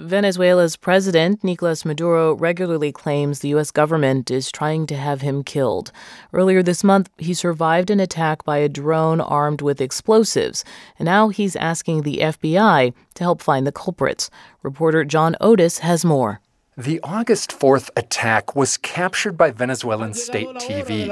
Venezuela's president, Nicolas Maduro, regularly claims the U.S. government is trying to have him killed. Earlier this month, he survived an attack by a drone armed with explosives, and now he's asking the FBI to help find the culprits. Reporter John Otis has more. The August 4th attack was captured by Venezuelan state TV.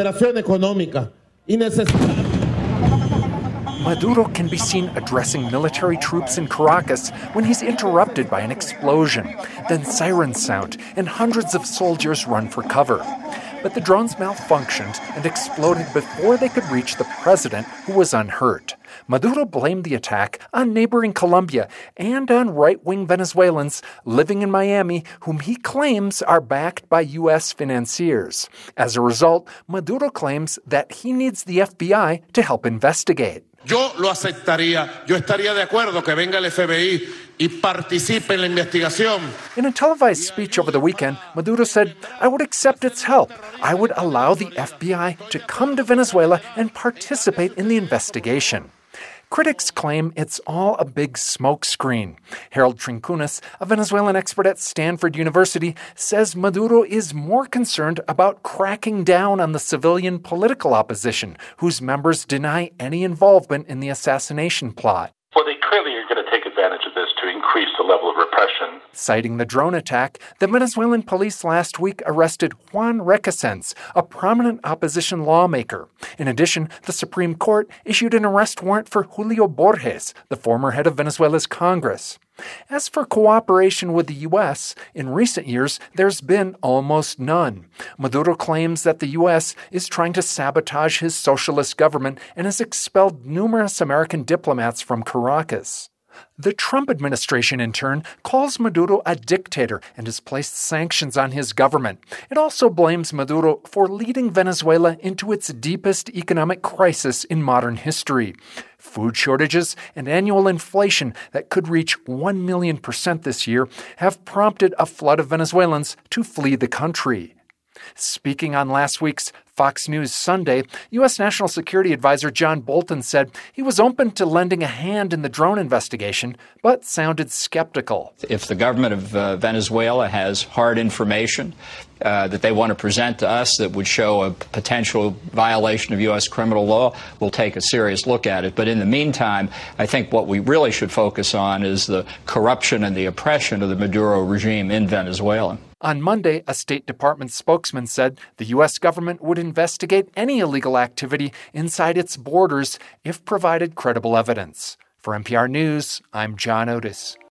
Maduro can be seen addressing military troops in Caracas when he's interrupted by an explosion. Then sirens sound, and hundreds of soldiers run for cover. But the drones malfunctioned and exploded before they could reach the president, who was unhurt. Maduro blamed the attack on neighboring Colombia and on right-wing Venezuelans living in Miami, whom he claims are backed by U.S. financiers. As a result, Maduro claims that he needs the FBI to help investigate. Yo lo aceptaría. Yo estaría de acuerdo que venga el FBI y participe en la investigación. In a televised speech over the weekend, Maduro said, "I would accept its help. I would allow the FBI to come to Venezuela and participate in the investigation." Critics claim it's all a big smokescreen. Harold Trincunas, a Venezuelan expert at Stanford University, says Maduro is more concerned about cracking down on the civilian political opposition, whose members deny any involvement in the assassination plot. Well, they clearly are going to take advantage of this to increase the level of repression. Citing the drone attack, the Venezuelan police last week arrested Juan Requesens, a prominent opposition lawmaker. In addition, the Supreme Court issued an arrest warrant for Julio Borges, the former head of Venezuela's Congress. As for cooperation with the U.S., in recent years, there's been almost none. Maduro claims that the U.S. is trying to sabotage his socialist government and has expelled numerous American diplomats from Caracas. The Trump administration, in turn, calls Maduro a dictator and has placed sanctions on his government. It also blames Maduro for leading Venezuela into its deepest economic crisis in modern history. Food shortages and annual inflation that could reach 1,000,000% this year have prompted a flood of Venezuelans to flee the country. Speaking on last week's Fox News Sunday, U.S. National Security Advisor John Bolton said he was open to lending a hand in the drone investigation, but sounded skeptical. If the government of Venezuela has hard information that they want to present to us that would show a potential violation of U.S. criminal law, we'll take a serious look at it. But in the meantime, I think what we really should focus on is the corruption and the oppression of the Maduro regime in Venezuela. On Monday, a State Department spokesman said the U.S. government would investigate any illegal activity inside its borders if provided credible evidence. For NPR News, I'm John Otis.